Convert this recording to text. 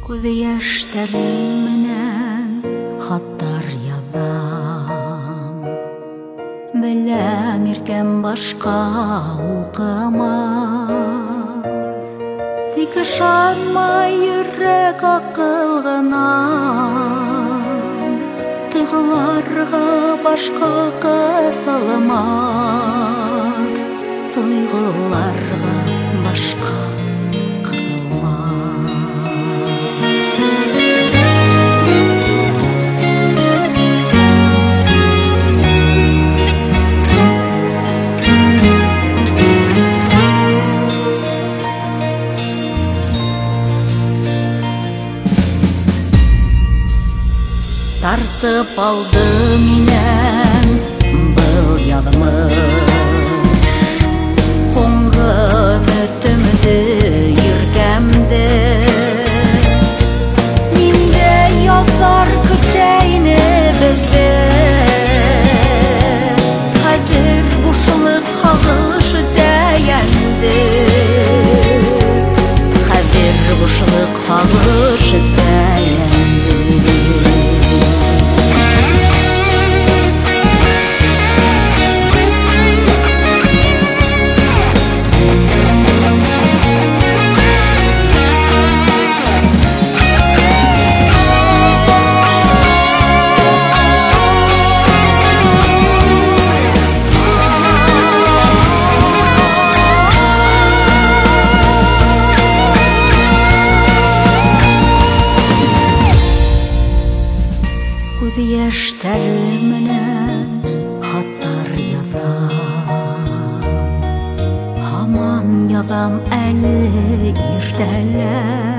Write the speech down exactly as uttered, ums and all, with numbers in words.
Күз яшьтәрем менән хаттар язам. Беләм, иркәм башка укымас. Тик ышанмай йөрәк акыл гына. Тойгыларга башка кысылмас. Тойгыларга башка Тартып алды минән был яҙмыш. Һуңғы өмөтөмдө иркәмде. Миндә яҙҙар көтә ине беҙҙе. Хәҙер бушлыҡ һағыш дәйәнде. Хәҙер бушлыҡ һағыш дәйәнде. Күз яшьтәрем менән хаттар язам. Һаман язам әле иртәләр.